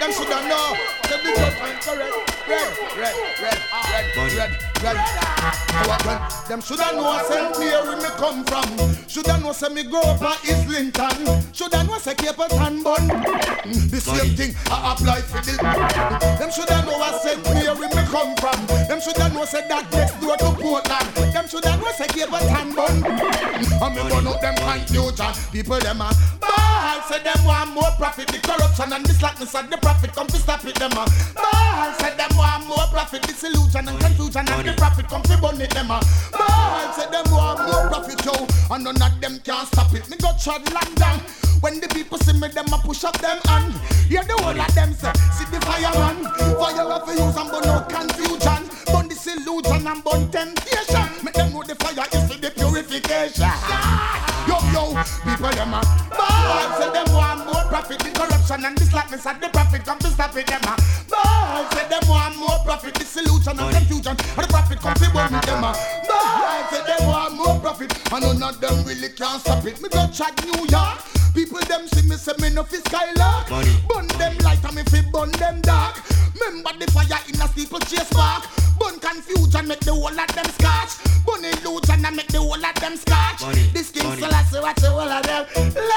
them shoulda know. Say the judgment correct. Red. Them shoulda know St. Mary me come from. Shoulda know say me grow up at Islington. Shoulda know say Capleton bun. The same thing I apply for the. Them shoulda know where St. Mary me come from. Them shoulda know say that next door to Portland. Them shoulda know say Capleton bun. And me burn out them confusion. People them a ball say them want more profit. The corruption and the slackness of the profit come to stop it. Them a ball say them want more profit. Disillusion and confusion and the profit come to burn it. Them a ball say them want more profit. Yo, and none of them can stop it. Me go trod London. When the people see me, them a push up them hand. Hear the whole of them say, see the fireman. Fire have to use and burn no confusion. Burn disillusion and burn temptation. Make them know the fire is for the purification. Yo, people them a ball say them want more profit. The corruption and the slackness of the profit come to stop it. Them a ball say them want more profit. Disillusion and confusion and the profit come to burn it. Them a ball say them want more profit. And none of them really can stop it. Me go chat New York. People them see me say me no fi skylark. Burn them light and me fi burn them dark. Remember the fire in a steeple chase back. Burn confusion make the whole of them scotch. Burn illusion and make the whole of them scotch. This king still has to watch the whole of them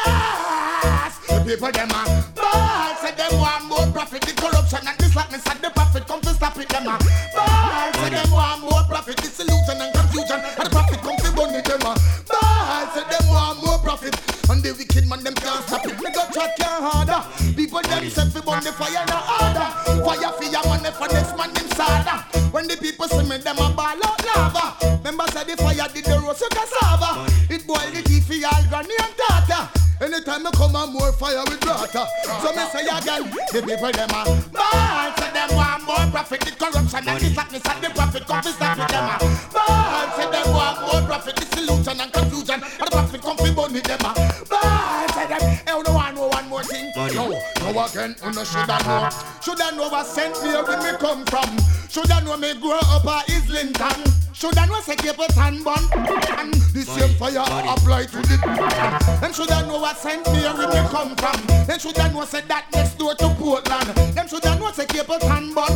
last. The people them a ball say them want more profit. The corruption and the slackness of the profit come to stop it. Them a ball say them want more profit. Disillusion and confusion and the profit come to burn it. Them a ball say them want more profit. And the wicked man them can't stop it. Me go track your harder. People them say fi burn the fire no harder. Fire for your man for next man them sadder. When the people see me them a ball out lava. Remember say the fire did the roast of cassava. It boil the tea for all granny and tata. Anytime I come on more fire with water. So me say again, the people them a ball say them want more profit. The corruption and the slackness and the profit come to stop it. Them a ball say them want more profit. Disillusion and confusion and the profit come to burn it. Them a ball say them. Hey, you know one more thing. No again, you know shoulda know. Shoulda know where St. Mary me come from. Shoulda know me grow up at Islington. Shoulda know say Capleton bun. And the same fire apply to the. Them shoulda know where St. Mary me come from. Them shoulda know say that next door to Portland. Them shoulda know say Capleton bun.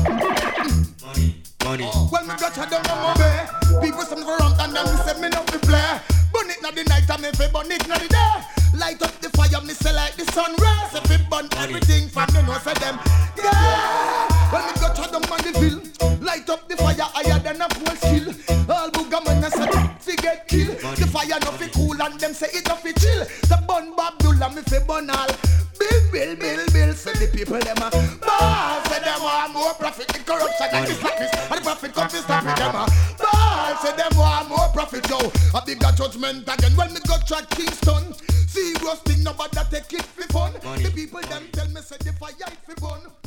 Money. When me got to down on my way, people say me for run and them say me no fi play. Burn it na the night and me fi burn it na the day. Light up the fire, me say like the sun rays. If it burn everything from me, no say them. Yeah. When me go to the Maniville, light up the fire higher than a full skill. All boogaman say fi get kill. The fire no fi cool and them say it no fi chill. The burn Babdullah, me fi burn all. Bill, say the people them a ball. Say them want more profit, the corruption and the slackness and the profit come to stop it. Them a ball. Say them want more profit, yo. A bigger judgment again. When me go to Kingston, serious thing nobody take it for fun. The people them tell me say the fire it fi burn.